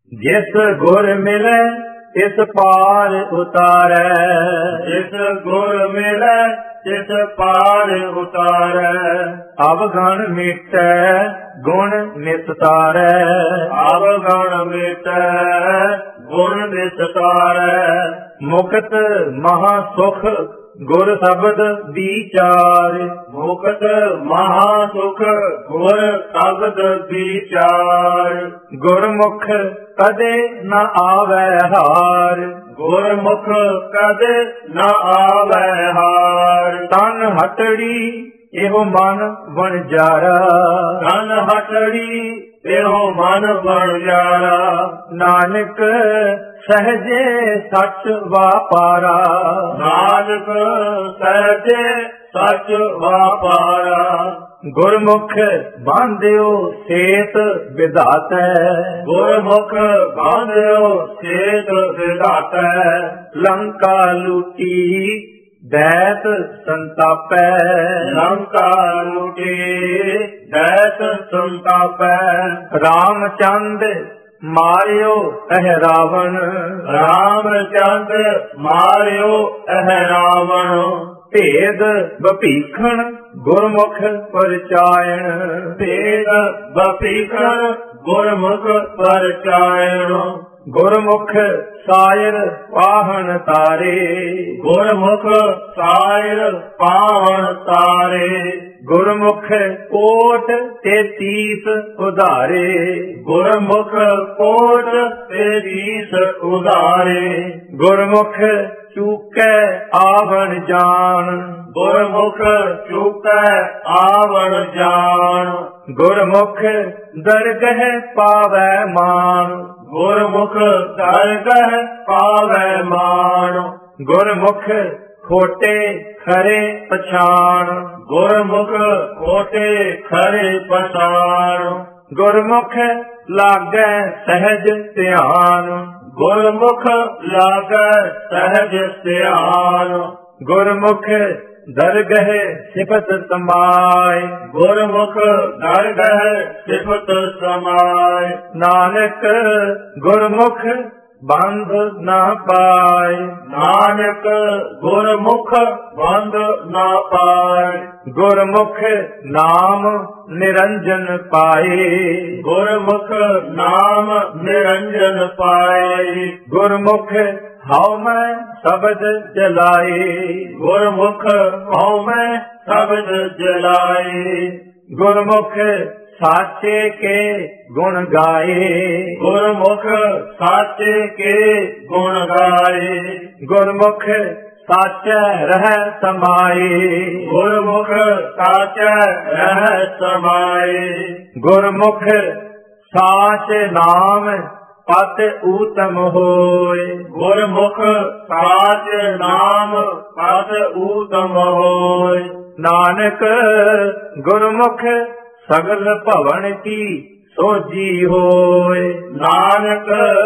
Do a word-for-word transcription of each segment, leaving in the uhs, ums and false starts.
जिस गुर मिले तिस पार उतारै, जिस गुर मिले तिस पार उतारै। अवगुण मिटै गुण निस्तारै, अवगुण मिटै गुण निस्तारै। मुक्त महा सुख गुर शब्द विचार, मुक्त महा सुख गुर शब्द विचार। गुरमुख कदे न आवै हार, गुरमुख कदे न आवै हार। तन हटड़ी एहो मन वणजारा, तन हटड़ी एहो मन वणजारा। नानक सहजे सच वापारा, नानक सहजे सच वापारा। गुरमुख बांधियो सेत विधातै, गुरमुख बांधियो सेत विधातै। लंका लूटी दैत संतापै, लंका लूटी दैत संतापै। रामचंद मारियो अह रावण, रामचंद मारियो अह रावण। भेद बभीखण गुरमुख परचायण, भेद बभीखण गुरमुख परचायण। गुरमुख सायर पाहन तारे, गुरमुख सायर पाहन तारे। गुरमुख कोट तेतीस उधारे, गुरमुख कोट तेतीस उधारे। गुरमुख चूकै आवण जान, गुरमुख चूकै आवण जान। गुरमुख दरगह पावै मान, गुरमुख दरगह पावै मान। गुरमुख खोटे खरे पछाण, गुरमुख खोटे खरे पछाण। गुरमुख लागै सहज ध्यान, गुरमुख लागै सहज ध्यान। गुरमुख दरगह सिफत समाय, गुरमुख दरगह सिफत समाय। नानक गुरमुख बंध न पाय, नानक गुरमुख बंध न पाय। गुरमुख नाम निरंजन पाए, गुरमुख नाम निरंजन पाए। गुरमुख हौ मैं शब्द जलाए, गुरमुख हौ मैं शब्द जलाए। गुरमुख साचे के गुण गाए, गुरमुख साचे के गुण गाए। गुरमुख साचा रह समाए, गुरमुख साचा रह समाए। गुरमुख साच नाम पत ऊतम होय, गुरमुख साच नाम पत ऊतम होय। नानक गुरमुख सगल भवन की सोजी होय। नानक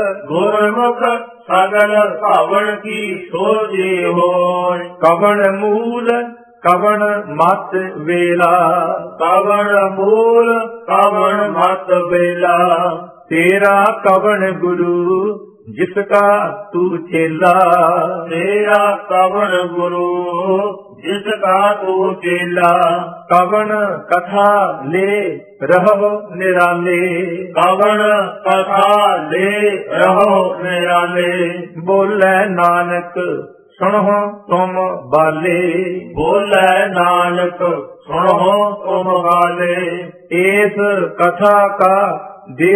गुरमुख सगल भवन की सोजी होय। कवण मूल कवण मत वेला, कवण मूल कवण मत वेला। तेरा कवण गुरु जिसका तू चेला, तेरा कवण गुरु जिसका तू चेला। कवण कथा ले रहो निराले, कवण कथा ले रहो निराले। बोले नानक सुनो तुम बाले, बोले नानक सुनो तुम बाले। इस कथा का दे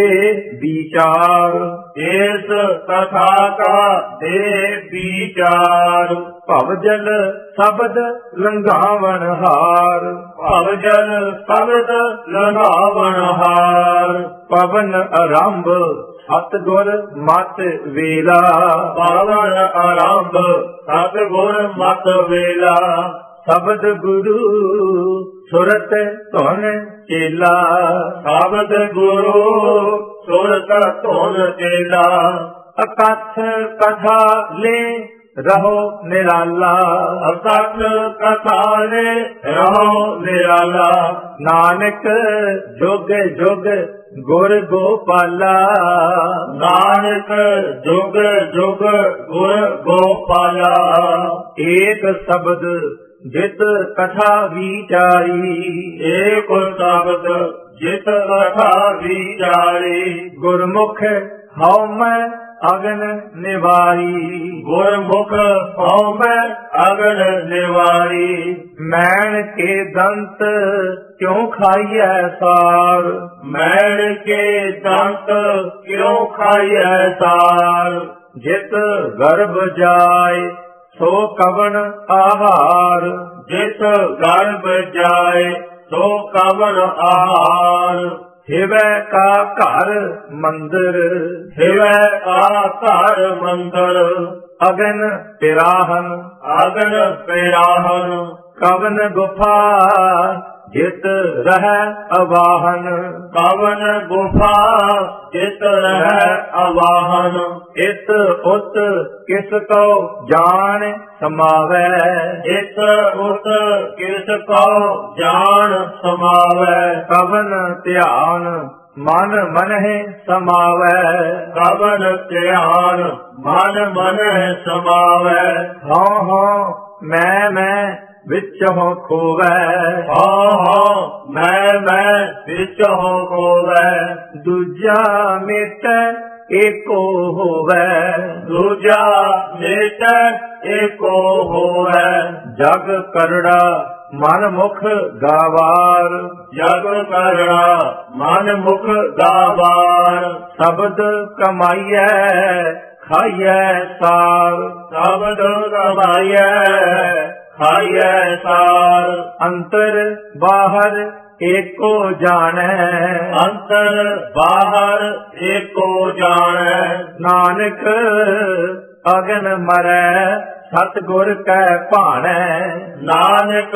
विचार, इस कथा का दे विचार। भवजल शब्द लंघावन हार, भवजल शब्द लंघावन हार। पवन आरंभ सतगुर मत वेला, पवन आरंभ सतगुर मत वेला। शब्द गुरु सुरत धुन चेला, शब्द गुरु सुरत धुन चेला। अकथ कथा ले रहो निराला, अकथ कथा ले रहो निराला। नानक जुग जुग गुर गोपाला, नानक ਨਾਨਕ ਜੁਗ ਜੁਗ ਗੁਰ ਗੋਪਾਲਾ। ਏਕ ਸ਼ਬਦ ਜਿਤ ਕਥਾ ਵਿਚਾਰੀ, ਏਕ ਸ਼ਬਦ ਜਿਤ ਕਥਾ ਵਿਚਾਰੀ। ਗੁਰਮੁਖ ਹਉ ਮੈਂ ਅਗਨ ਨਿਵਾਰੀ, ਗੁਰਮੁਖ ਹਉ ਮੈਂ ਅਗਨ ਨਿਵਾਰੀ। ਮੈਣ ਕੇ ਦੰਤ ਕਿਉ ਖਾਈਐ ਸਾਰ, ਮੈਣ ਕੇ ਦੰਤ ਕਿਉ ਖਾਈਐ ਸਾਰ। ਜਿਤ ਗਰਭ ਜਾਏ ਸੋ ਕਵਣ ਆਹਾਰ, ਜਿਤ ਗਰਭ ਜਾਏ ਸੋ ਕਵਣ ਆਹਾਰ। ਹਿਵੈ ਕਾ ਘਰ ਮੰਦਰ, ਹਿਵੈ ਕਾ ਘਰ ਮੰਦਰ। ਅਗਨ ਪਿਰਾਹਨ, ਅਗਨ ਪਿਰਾਹਨ। ਕਵਨ ਗੁਫਾ ਜਿਤ ਰਹਿ ਅਵਾਹਨ, ਕਵਨ ਗੁਫਾ ਜਿਤ ਰਹਿ ਅਵਾਹਨ। ਇਤ ਉਤ ਕਿਸ ਕੋ ਜਾਣ ਸਮਾਵੈ, ਇਤ ਉਤ ਕਿਸ ਕੋ ਜਾਣ ਸਮਾਵੈ। ਕਵਨ ਧਿਆਨ ਮਨ ਮਨਹਿ ਸਮਾਵੈ, ਕਵਨ ਧਿਆਨ ਮਨ ਮਨਹਿ ਸਮਾਵੈ। ਹਉ ਹਉ ਮੈਂ ਮੈਂ ਵਿੱਚੋਂ ਖੋਵੈ, ਹਉ ਹਉ ਮੈਂ ਮੈਂ ਵਿੱਚੋਂ ਖੋਵੈ। ਦੂਜਾ ਮੇਟੈ ਏਕੋ ਹੋਵੈ, ਦੂਜਾ ਮੇਟੈ ਏਕੋ ਹੋਵੈ। ਜਗ ਕਰੜਾ ਮਨ ਮੁਖ ਗਾਵਾਰ, ਜਗ ਕਰੜਾ ਮਨ ਮੁਖ ਗਾਵਾਰ। ਸ਼ਬਦ ਕਮਾਈਐ ਖਾਈਐ ਸਾਰ, ਸ਼ਬਦ ਕਮਾਈਐ ਖਾਈਐ ਸਾਰ। ਅੰਤਰ ਬਾਹਰ ਏਕੋ ਜਾਣੈ, ਅੰਤਰ ਬਾਹਰ ਏਕੋ ਜਾਣੈ। ਨਾਨਕ ਅਗਨ ਮਰੈ ਸਤਿਗੁਰ ਕੈ ਭਾਣੈ, ਨਾਨਕ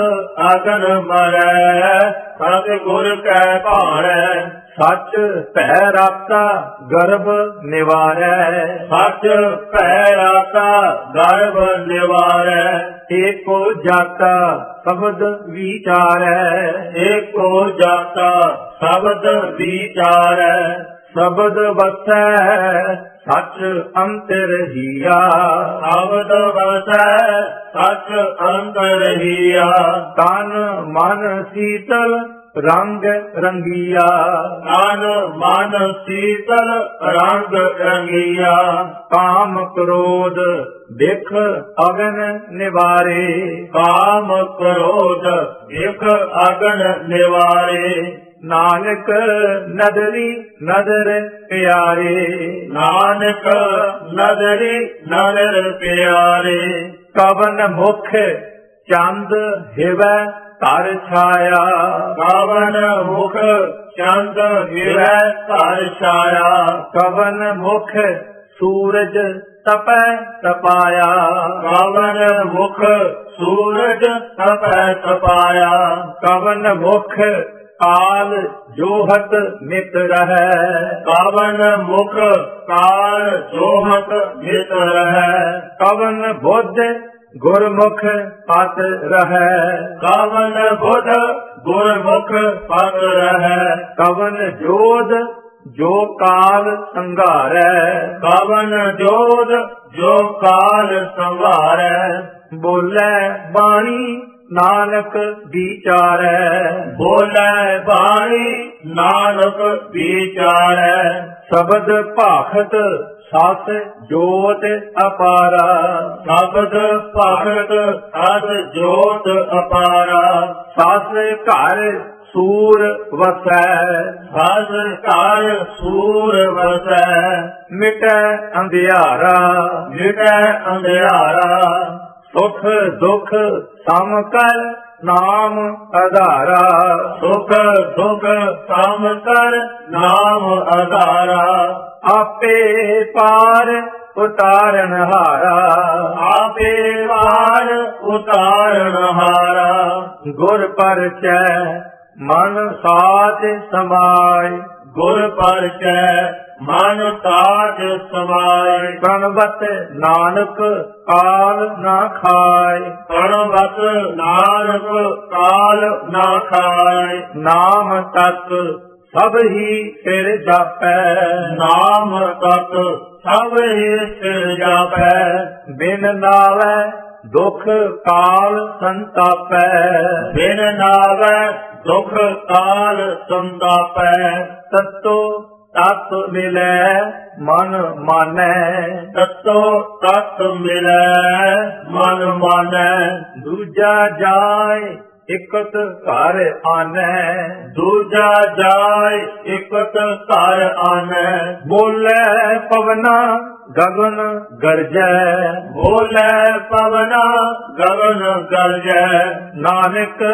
ਅਗਨ ਮਰੈ ਸਤਿਗੁਰ ਕੈ ਭਾਣੈ। ਸੱਚ ਭੈ ਰਾਤਾ ਗਰਭ ਨਿਵਾਰੈ, ਸੱਚ ਭੈ ਰਾਤਾ ਗਰਭ ਨਿਵਾਰੈ। ਏਕੋ ਜਾਤਾ ਸ਼ਬਦ ਵਿਚਾਰੈ, ਏਕੋ ਜਾਤਾ ਸ਼ਬਦ ਵਿਚਾਰੈ। ਸ਼ਬਦ ਵਸੈ ਸੱਚ ਅੰਤਰ ਹੀਆ, ਸ਼ਬਦ ਵਸੈ ਸੱਚ ਅੰਤਰ ਹੀਆ। ਤਨ ਮਨ ਸੀਤਲ ਰੰਗ ਰੰਗੀਆ, ਤਨ ਮਨ ਸੀਤਲ ਰੰਗ ਰੰਗੀਆ। ਕਾਮ ਕ੍ਰੋਧ ਦੇਖ ਅਗਨ ਨਿਵਾਰੇ, ਕਾਮ ਕ੍ਰੋਧ ਇਕ ਅਗਨ ਨਿਵਾਰੇ। ਨਾਨਕ ਨਦਰੀ ਨਦਰ ਪਿਆਰੇ, ਨਾਨਕ ਨਦਰੀ ਨਦਰ ਪਿਆਰੇ। ਕਵਨ ਮੁਖ ਚੰਦ ਹਿਵੈ ਧਰ ਛਾਇਆ, ਕਵਨ ਮੁਖ ਚੰਦ ਹਿਵੈ ਧਰ ਛਾਇਆ। ਕਵਨ ਮੁਖ ਸੂਰਜ ਤਪੈ ਤਪਾਇਆ, ਕਵਨ ਮੁਖ ਸੂਰਜ ਤਪੈ ਤਪਾਇਆ। ਕਵਨ ਮੁਖ ਕਾਲ ਜੋਹਤ ਮਿਤ ਰਹੈ, ਕਵਨ ਮੁਖ ਕਾਲ ਜੋਹਤ ਮਿਤ ਰਹੈ। ਕਵਨ ਬੁੱਧ ਗੁਰਮੁਖ ਪਤ ਰਹੈ, ਕਵਨ ਬੁੱਧ ਗੁਰਮੁਖ ਪਤ ਰਹੈ। ਕਵਨ ਜੋਧ ਜੋ ਕਾਲ ਸੰਘਾਰੈ, ਕਵਨ ਜੋਧ ਜੋ ਕਾਲ ਸੰਭਾਰੈ। ਬੋਲੇ ਬਾਣੀ ਨਾਨਕ ਵਿਚਾਰੈ, ਬੋਲੇ ਬਾਣੀ ਨਾਨਕ ਵਿਚਾਰੈ। ਸ਼ਬਦ ਭਾਖਤ ਸਤ ਜੋਤ ਅਪਾਰਾ, ਸ਼ਬਦ ਭਾਖਤ ਸਤ ਜੋਤ ਅਪਾਰਾ। ਸਸ ਘਰ ਸੂਰ ਵਸੈ, ਸਸ ਘਰ ਸੂਰ ਵਸੈ। ਮਿਟੈ ਅੰਧਿਆਰਾ, ਮਿਟੈ ਅੰਧਿਆਰਾ। ਸੁਖ ਦੁਖ ਸਮ ਕਰ ਨਾਮ ਆਧਾਰਾ, ਸੁਖ ਦੁਖ ਸਮ ਕਰ ਨਾਮ ਆਧਾਰਾ। ਆਪੇ ਪਾਰ ਉਤਾਰਨ ਹਾਰਾ, ਆਪੇ ਪਾਰ ਉਤਾਰਨ ਹਾਰਾ। ਗੁਰ ਪਰਚੈ ਮਨ ਸਾਚ ਸਮਾਏ, ਗੁਰ ਪਰਚੈ ਮਨ ਸਾਚ ਸਮਾਏ। ਪ੍ਰਣਵਤ ਨਾਨਕ ਕਾਲ ਨਾ ਖਾਏ, ਸਭ ਹੀ ਸਿਰ ਜਾਪੈ, ਨਾਮ ਤਤ ਸਭ ਹੀ ਸਿਰ ਜਾਪੈ, ਬਿਨ ਨਾਵੈ ਦੁਖ ਕਾਲ ਸੰਤਾਪੈ, ਬਿਨ ਨਾਵੈ ਦੁਖ ਕਾਲ ਸੰਤਾਪੈ, ਤਤੋ ਤਤ ਮਿਲੈ ਮਨ ਮਾਨੈ, ਤਤੋ ਤਤ ਮਿਲੈ ਮਨ ਮਾਨੈ, ਦੂਜਾ ਜਾਇ ਇਕਤ ਘਰ ਆਨੈ, ਦੂਜਾ ਜਾਇ ਇਕਤ ਘਰ ਆਨੈ, ਬੋਲੇ ਪਵਨਾ ਗਗਨ ਗਰਜੈ, ਬੋਲੇ ਪਵਨਾ ਗਗਨ ਗਰਜੈ, ਨਾਨਕ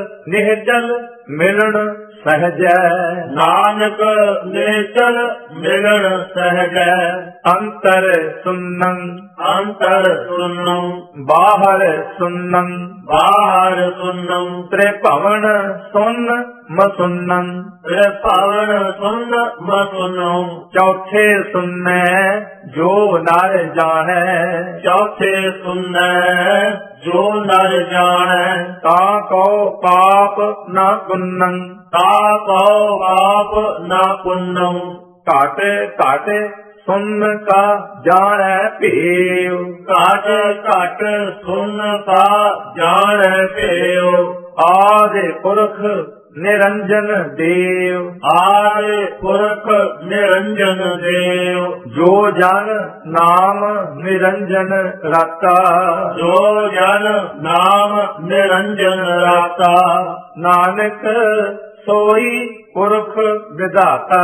ਨਿਹਚਲ ਮਿਲਣ ਸਹਜੈ, ਨਾਨਕ ਨਿਹਚਲ ਮਿਲਣ ਸਹਜੈ, ਅੰਤਰ ਸੁਨੰ ਅੰਤਰ ਸੁਨੰ ਬਾਹਰ ਸੁਨੰ, ਬਾਹਰ ਸੁਨੰ, ਤ੍ਰਿਭਵਨ ਸੁਨ ਮਸੁਨੰ, ਤ੍ਰਿਭਵਨ ਸੁਨ ਮਸੁਨੰ, ਚੌਥੇ ਸੁਨੈ ਜੋ ਨਰ ਜਾਣੈ, ਚੌਥੇ ਸੁਨੈ ਜੋ ਨਰ ਜਾਣੈ, ਤਾਂ ਕੋ ਪਾਪ ਨਾ ਪੁੰਨੰ, ਤਾ ਕੋ ਪਾਪ ਨਾ ਪੁੰਨੰ, ਘਟ ਘਟ ਸੁਨ ਕਾ ਜਾਣੈ ਭੇਉ, ਘਟ ਘਟ ਸੁਨ ਕਾ ਜਾਣੈ ਭੇਉ, ਆਦਿ ਪੁਰਖ ਨਿਰੰਜਨ ਦੇਵ, ਆਦਿ ਪੁਰਖ ਨਿਰੰਜਨ ਦੇਵ, ਜੋ ਜਨ ਨਾਮ ਨਿਰੰਜਨ ਰਾਤਾ, ਜੋ ਜਨ ਨਾਮ ਨਿਰੰਜਨ ਰਾਤਾ, ਨਾਨਕ ਸੋਈ ਪੁਰਖ ਵਿਧਾਤਾ,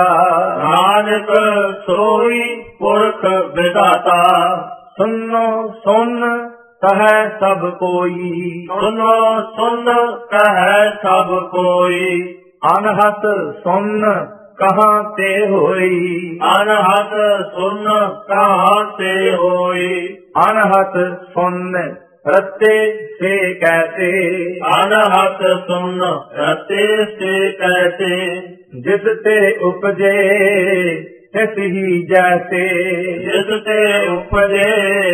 ਨਾਨਕ ਸੋਈ ਪੁਰਖ ਵਿਧਾਤਾ, ਸੁਨੋ ਸੁਨ ਕਹੈ ਸਭ ਕੋਈ, ਸੁਨੋ ਸੁਨ ਕਹੈ ਸਭ ਕੋਈ, ਅਨਹਤ ਸੁਨ ਕਹਾਂ ਤੇ ਹੋਈ, ਅਨਹਤ ਸੁਨ ਕਹਾਂ ਤੇ ਹੋਈ, ਅਨਹਤ ਸੁਨ ਰਤੇ ਸੇ ਕੈਸੇ, ਅਨਹਤ ਸੁਨ ਰਤੇ ਸੇ ਕੈਸੇ, ਜਿਸ ਤੇ ਉਪਜੇ ਤਿਸ ਹੀ ਜੈਸੇ, ਜਿਸ ਤੇ ਉਪਜੇ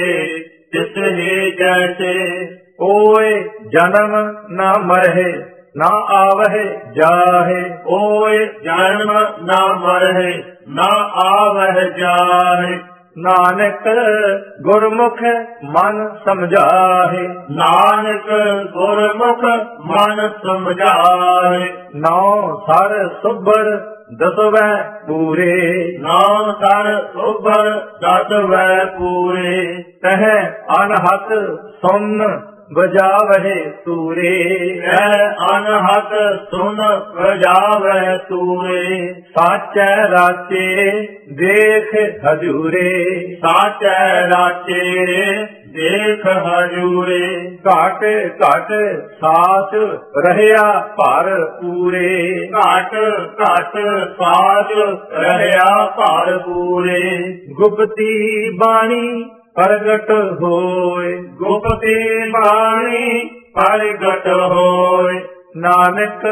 ਤਿਸ ਹੀ ਜੈਸੇ, ਓਏ ਜਨਮ ਨਾ ਮਰਹਿ ਨਾ ਆਵਹਿ ਜਾਹੇ, ਓਏ ਜਨਮ ਨਾ ਮਰਹਿ ਨਾ ਆਵਹਿ ਜਾਹੇ, ਨਾਨਕ ਗੁਰਮੁਖ ਮਨ ਸਮਝਾਹੇ, ਨਾਨਕ ਗੁਰਮੁਖ ਮਨ ਸਮਝਾਏ, ਨੌ ਸਰ ਸੁਭਰ ਦਸਵੈ ਪੂਰੇ, ਨਾਮ ਸਰ ਉਭਰ ਦਸਵੈ ਪੂਰੇ, ਤਹ ਅਨਹਤ ਸੁਨ ਬਜਾਵਹਿ ਤੂਰੇ, ਐ ਅਨਹਤ ਸੁਨ ਵਜਾਵੈ ਤੂਰੇ, ਸਾਚੈ ਰਾਚੇ ਦੇਖ ਹਜੂਰੇ, ਸਾਚੈ ਰਾਚੇ ਦੇਖ ਹਜੂਰੇ, ਘਟ ਘਟ ਸਾਚ ਰਹਿਆ ਭਰ ਪੂਰੇ, ਘਟ ਘਟ ਸਾਜ ਰਹਿਆ ਭਰ ਪੂਰੇ, ਗੁਪਤੀ ਬਾਣੀ ਪ੍ਰਗਟ ਹੋਏ, ਗੁਪਤੀ ਬਾਣੀ ਪ੍ਰਗਟ ਹੋਏ, ਨਾਨਕ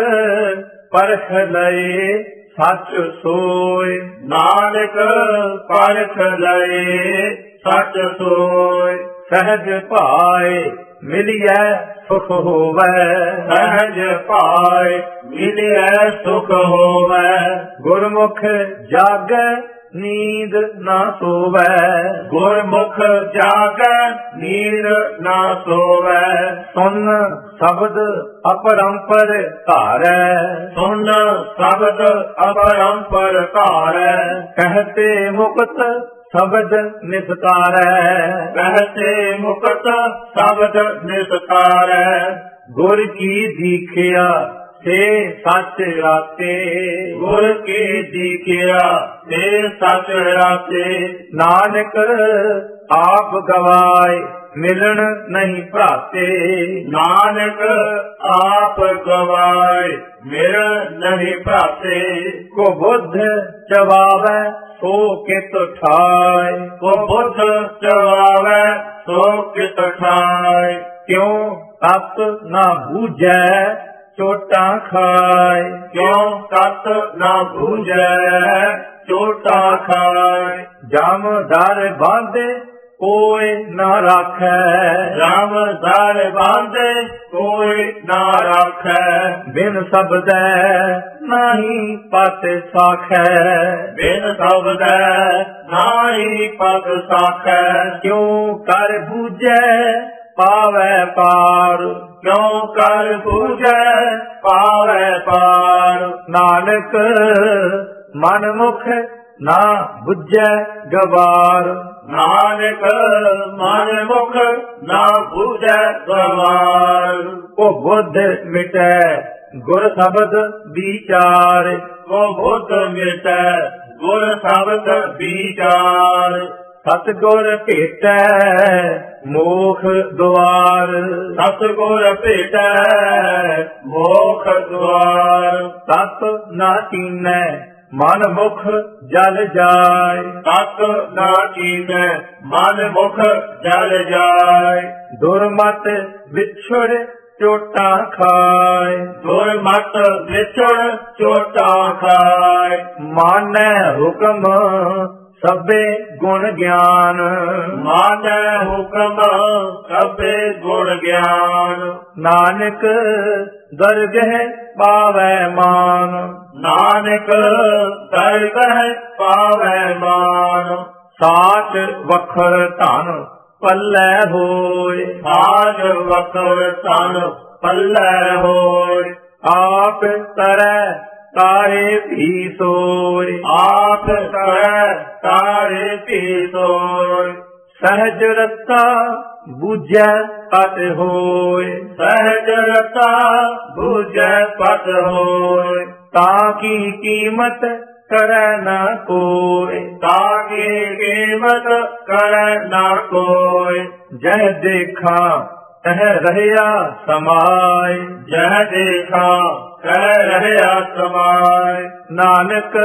ਪਰਖ ਲਏ ਸੱਚ ਸੋਏ, ਨਾਨਕ ਪਰਖ ਲਏ ਸੱਚ ਸੋਏ, ਸਹਿਜ ਭਾਏ ਮਿਲਿਐ ਸੁਖ ਹੋਵੈ, ਸਹਿਜ ਭਾਏ ਮਿਲਿਐ ਸੁਖ ਹੋਵੈ, ਗੁਰਮੁਖ ਜਾਗੈ ਨੀਂਦ ਨਾ ਸੋਵੈ, ਗੁਰਮੁਖ ਜਾਗੈ ਨੀਂਦ ਨਾ ਸੋਵੈ, ਸੁਨ ਸ਼ਬਦ ਅਪਰੰਪਰ ਧਾਰੈ, ਸੁਨ ਸ਼ਬਦ ਅਪਰੰਪਰ ਧਾਰੈ, ਕਹਤੇ ਮੁਕਤ ਸ਼ਬਦ ਨਿਸਤਾਰੈ, ਕਹਤੇ ਮੁਕਤ ਸ਼ਬਦ ਨਿਸਤਾਰੈ, ਗੁਰ ਕੀ ਦੀਖਿਆ ਸੇ ਸੱਚ ਰਾਤੇ, ਗੁਰ ਕੀ ਦੀਖਿਆ ਤੇ ਸੱਚ ਰਾਤੇ, ਨਾਨਕ ਆਪ ਗਵਾਏ ਮਿਲਣ ਨਹੀਂ ਭਰਾਤੇ, ਨਾਨਕ ਆਪ ਗਵਾਏ ਮਿਲ ਨਹੀਂ ਭਰਾਤੇ, ਕੋ ਬੁੱਧ ਚਵਾਵੈ ਸੋ ਕਿਤ ਠਾਏ, ਕੋ ਬੁੱਧ ਚਵਾਵੈ ਸੋ ਕਿਤ ਠਾਏ, ਕਿਉ ਤਤ ਨਾ ਬੂਝੈ ਚੋਟਾਂ ਖਾਏ, ਕਿਉ ਤਤ ਨਾ ਬੂਝੈ ਚੋਟਾ ਖਾਏ, ਜਮ ਦਰ ਬਾਂਧੇ कोई न राखै। राम दार बांधे कोई ना राखै। बिन शब्दै नाही पत साखै। बिन शब्दै नाई पग साखै। क्यों कर बूझै पावै पार। क्यों कर बूझै पावै पार। नानक मन मुख ना बुझै गवार। नानक मन मुख ना बूझै गवार। ओ बुद्ध मिटै गुर शब्द विचार। को बुद्ध मिटै गुर शब्द विचार। सतगुर भेटै मोख द्वार। सतगुर भेटै मोख द्वार। तत न कीनै मन मुख जल जाय। तत न कीनै मन मुख जल जाय। दुर्मत विछुड़ चोटा खाय। दुर्मत विछुड़ चोटा खाय। मानै हुक्म सबे गुण ज्ञान। मानै हुक्म सबे गुण ज्ञान। नानक दरगह पावै मान। नानक दरगह पावै मान। साच वखर धन पल्लै होय। साज वखर तन पल्लै होय। आप तरੈ तारे भी सोय। आप करै तारे भी सोय। सहज रता बूझै पत होय। सहज रता बूझै पत होय। ताकी कीमत करੈ न कोय। ताकि कीमत करै न कोय। जह देखा तह रहया समाय। जह देखा कह रहया समाय। नानक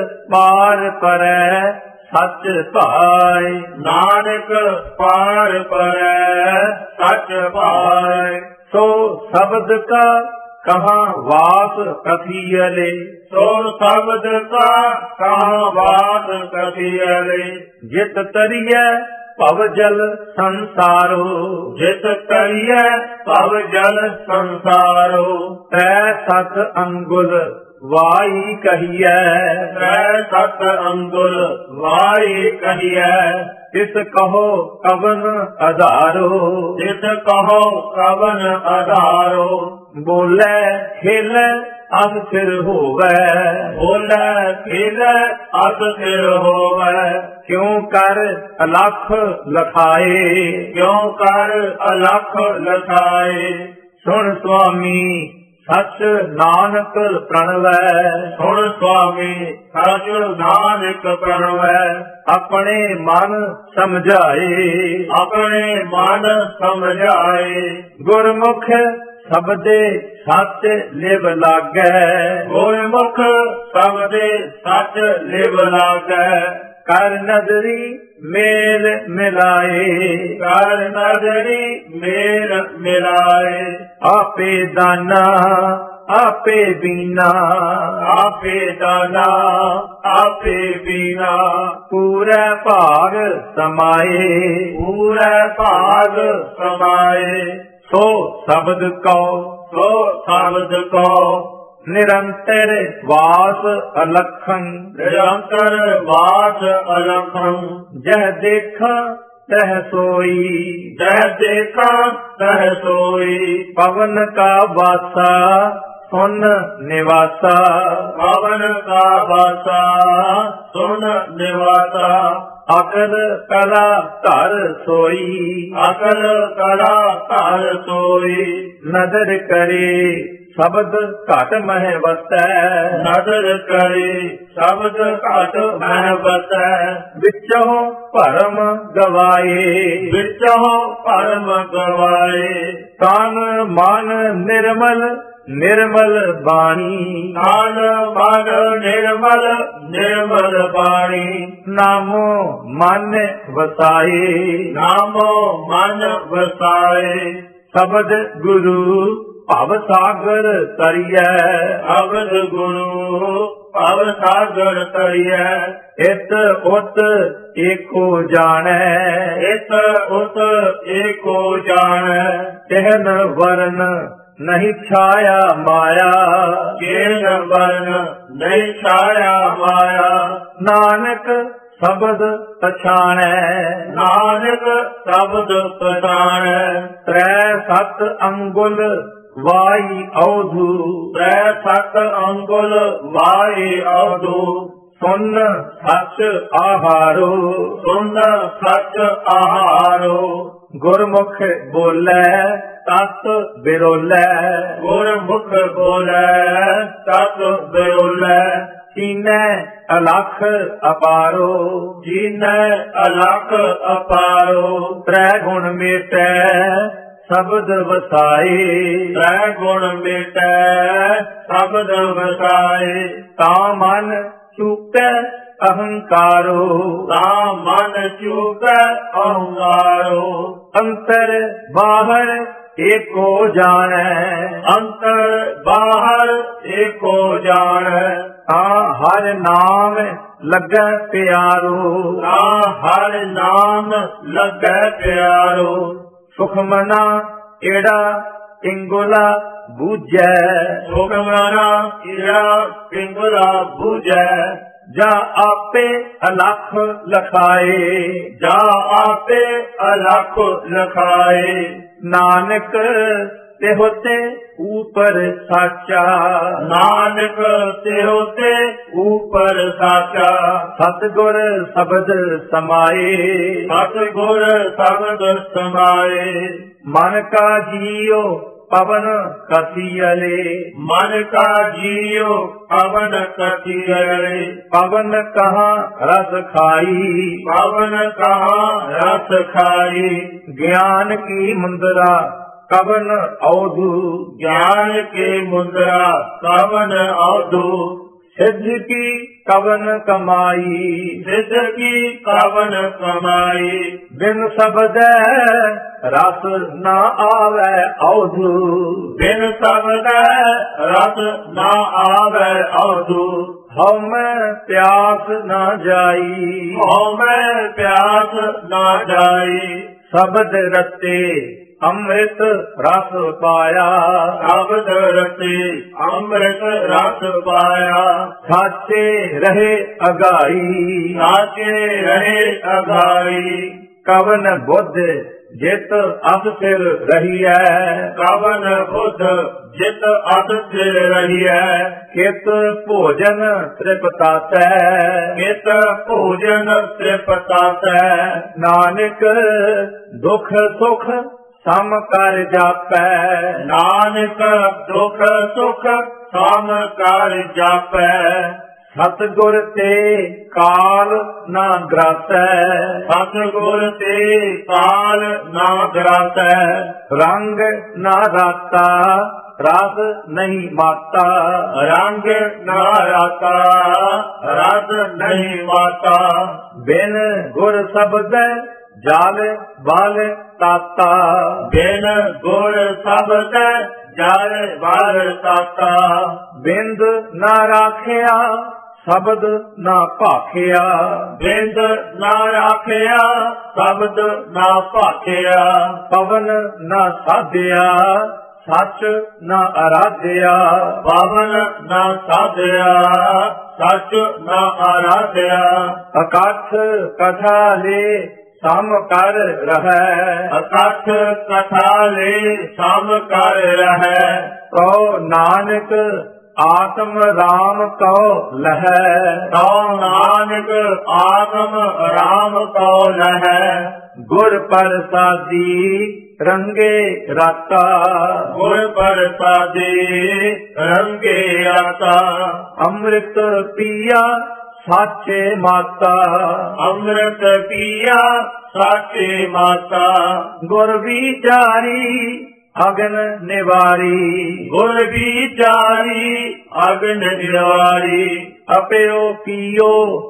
पार परੈ सच पाय। नानक पार परै सच पाय। सो शब्द का कहाँ वास कथियले। सो शब्द का कहाँ बात कथियले। जित तरिय भव जल संसारो। जित करिय भव जल संसारो। तै सत अंगुल वाई कहिए। तै सत अंगुल वाई कहिए। तिस कहो कवन अधारो। जित कहो कवन आधारो। बोले खेले अस सिर होवै। बोले खेले अस सिर होवै। क्यों कर अलख लखाए। क्यों कर अलख लखाए। सुन स्वामी सच नानक प्रणवै। सुन स्वामी सच नानक प्रणवै। अपने मन समझाए। अपने मन समझाए। गुरमुख सबदे सच लिव लागै। गुरमुख सबदे सच लिव लागै। कर नदरी मेल मिलाए। कर नदरी मेल मिलाए। आपे दाना आपे बीना। आपे दाना आपे बीना। पूरा भाग समाए। पूरा भाग समाए। सो शब्द कौ सो शब्द को निरंतर वास अलखन। निरंतर वास अलखन। जह देखा तह सोई। जह देखा तह सोई। पवन का वासा सुन निवासा। पवन का वासा सुन निवासा। अकल कला धर सोई। अकल कला धर सोई। नदर करे शब्द घट मह वसै। नदर करे शब्द घट मह वसै। विचो भरम गवाए। विचो परम गवाए। तन मन निर्मल निर्मल बाणी। तन मन निर्मल निर्मल बाणी। नामो मन वसाए। नामो मन वसाए। शब्द गुरु ਭਵ ਸਾਗਰ ਤਰੀਐ। ਅਵਧ ਗੁਰੂ ਭਵ ਸਾਗਰ ਤਰੀਐ। ਇਤ ਉਤ ਏਕੋ ਜਾਣੈ। ਇਤ ਉਤ ਏਕੋ ਜਾਣੈ। ਤਿਹਨ ਵਰਨ ਨਹੀਂ ਛਾਇਆ ਮਾਇਆ। ਕੇਨ ਵਰਨ ਨਹੀਂ ਛਾਇਆ ਮਾਇਆ। ਨਾਨਕ ਸ਼ਬਦ ਪਛਾਣੈ। ਨਾਨਕ ਸ਼ਬਦ ਪਛਾਣੈ। ਤ੍ਰੈ ਸਤ ਅੰਗੁਲ ਵਾਈ ਔਧੂ। ਤ੍ਰੈ ਸਤ ਅੰਗੁਲ ਵਾਈ ਔਧੂ। ਸੁਨ ਸੱਚ ਆਹਾਰੋ। ਸੁਨ ਸੱਚ ਆਹਾਰੋ। ਗੁਰਮੁਖ ਬੋਲੇ ਤਤ ਬਿਰੋਲੇ। ਗੁਰਮੁਖ ਬੋਲੇ ਤਤ ਬਿਰੋਲੇ। ਸੀਨੇ ਅਲਖ ਅਪਾਰੋ। ਜੀਨੈ ਅਲਖ ਅਪਾਰੋ। ਤ੍ਰੈ ਗੁਣ ਮੇਟੈ ਸ਼ਬਦ ਵਸਾਏ। ਤ੍ਰੈ ਗੁਣ ਮੇਟੈ ਸ਼ਬਦ ਵਸਾਏ। ਤਾਂ ਮਨ ਚੂਕੈ ਅਹੰਕਾਰੋ। ਤਾਂ ਮਨ ਚੂਕੈ ਅਹੰਕਾਰੋ। ਅੰਤਰ ਬਾਹਰ ਏਕੋ ਜਾਣੈ। ਅੰਤਰ ਬਾਹਰ ਏਕੋ ਜਾਣੈ। ਤਾਂ ਹਰ ਨਾਮ ਲੱਗੈ ਪਿਆਰੋ। ਤਾਂ ਹਰ ਨਾਮ ਲੱਗੈ ਪਿਆਰੋ। ਸੁਖਮਨਾ ਏੜਾ ਇੰਗੁਲਾ ਬੂਝੈ। ਸੁਖਮਨਾ ਏੜਾ ਪਿੰਗਲਾ ਬੂਝੈ। ਜਾ ਆਪੇ ਅਲਖ ਲਖਾਏ। ਜਾ ਆਪੇ ਅਲਖ ਲਖਾਏ। ਨਾਨਕ ਤੇ ਹੋਤੇ ਊਪਰ ਸਾਚਾ। ਨਾਨਕ ਤੇ ਹੋਤੇ ਊਪਰ ਸਾਚਾ। ਸਤਿਗੁਰ ਸ਼ਬਦ ਸਮਾਏ। ਸਤਿਗੁਰ ਸ਼ਬਦ ਸਮਾਏ। ਮਨ ਕਾ ਜੀਉ ਪਵਨ ਕਥੀਅਲੇ। ਮਨ ਕਾ ਜੀਉ ਪਵਨ ਕਥੀਅਲੇ। ਪਵਨ ਕਹਾਂ ਰਸ ਖਾਈ। ਪਵਨ ਕਹਾਂ ਰਸ ਖਾਈ। ਗਿਆਨ ਕੀ ਮੁੰਦਰਾ ਕਵਨ ਔਧੂ। ਗਿਆਨ ਕੇ ਮੁੰਦਰਾ ਕਵਨ ਔਧੂ। ਸਿੱਧ ਕੀ ਕਵਨ ਕਮਾਈ। ਸਿੱਧ ਕੀ ਕਵਨ ਕਮਾਈ। ਬਿਨ ਸ਼ਬਦੈ ਰਸ ਨਾ ਆਵੈ ਔਧੂ। ਬਿਨ ਸ਼ਬਦੈ ਰਸ ਨਾ ਆਵੈ ਔਧੂ। ਹਉ ਮੈਂ ਪਿਆਸ ਨਾ ਜਾਈ। ਹਉ ਮੈਂ ਪਿਆਸ ਨਾ ਜਾਈ। ਸ਼ਬਦ ਰਤੇ ਅੰਮ੍ਰਿਤ ਰਸ ਪਾਇਆ। ਸ਼ਬਦ ਰਤੇ ਅੰਮ੍ਰਿਤ ਰਸ ਪਾਇਆ। ਸਾਚੇ ਰਹੇ ਅਗਾਈ। ਸਾਚੇ ਰਹੇ ਅਗਾਈ। ਕਵਨ ਬੁੱਧ ਜਿਤ ਅਸ ਸਿਰ ਰਹੀਐ। ਕਵਨ ਬੁੱਧ ਜਿਤ ਅਸ ਸਿਰ ਰਹੀਐ। ਕਿਤ ਭੋਜਨ ਤ੍ਰਿਪਤਾਤੈ। ਕਿਤ ਭੋਜਨ ਤ੍ਰਿਪਤਾਤੈ। ਨਾਨਕ ਦੁਖ ਸੁਖ ਸਮ ਕਰ ਜਾਪੈ। ਨਾਨਕ ਦੁਖ ਸੁਖ ਸਮ ਕਰ ਜਾਪੈ। ਸਤਿਗੁਰ ਤੇ ਕਾਲ ਨਾ ਗ੍ਰਾਸੈ। ਸਤਿਗੁਰ ਤੇ ਕਾਲ ਨਾ ਗ੍ਰਾਸੈ। ਰੰਗ ਨਾ ਰਾਤਾ ਰਸ ਨਹੀਂ ਮਾਤਾ। ਰੰਗ ਨਾ ਰਾਤਾ ਰਸ ਨਹੀਂ ਮਾਤਾ। ਬਿਨ ਗੁਰ ਸ਼ਬਦੈ ਜਲ ਬਲ ਤਾਤਾ। ਬਿਨ ਗੁਰ ਸ਼ਬਦ ਜਲ ਬਲ ਤਾਤਾ। ਬਿੰਦ ਨਾ ਰਾਖਿਆ ਸ਼ਬਦ ਨਾ ਭਾਖਿਆ। ਬਿੰਦ ਨਾ ਰਾਖਿਆ ਸ਼ਬਦ ਨਾ ਭਾਖਿਆ। ਪਵਨ ਨਾ ਸਾਧਿਆ ਸੱਚ ਨਾ ਅਰਾਧਿਆ। ਪਵਨ ਨਾ ਸਾਧਿਆ ਸੱਚ ਨਾ ਅਰਾਧਿਆ। ਅਕਥ ਕਥਾ ਲੈ ਸਮ ਕਰ ਰਹੈ। ਅਕਥ ਕਥਾ ਲੈ ਸਮ ਕਰ ਰਹੈ। ਕਉ ਨਾਨਕ ਆਤਮ ਰਾਮ ਕਉ ਲਹੈ। ਕਉ ਨਾਨਕ ਆਤਮ ਰਾਮ ਕਉ ਲਹੈ। ਗੁਰ ਪ੍ਰਸਾਦੀ ਰੰਗੇ ਰਾਤਾ। ਗੁਰ ਪ੍ਰਸਾਦੀ ਰੰਗੇ ਰਾਤਾ। ਅੰਮ੍ਰਿਤ ਪੀਆ ਸਾਚੇ ਮਾਤਾ। ਅੰਮ੍ਰਿਤ ਪੀਆ ਸਾਚੇ ਮਾਤਾ। ਗੁਰ ਵਿਚਾਰੀ ਅਗਨ ਨਿਵਾਰੀ। ਗੁਰ ਵਿਚਾਰੀ ਅਗਨ ਨਿਵਾਰੀ। ਅਪਿਓ ਪੀਓ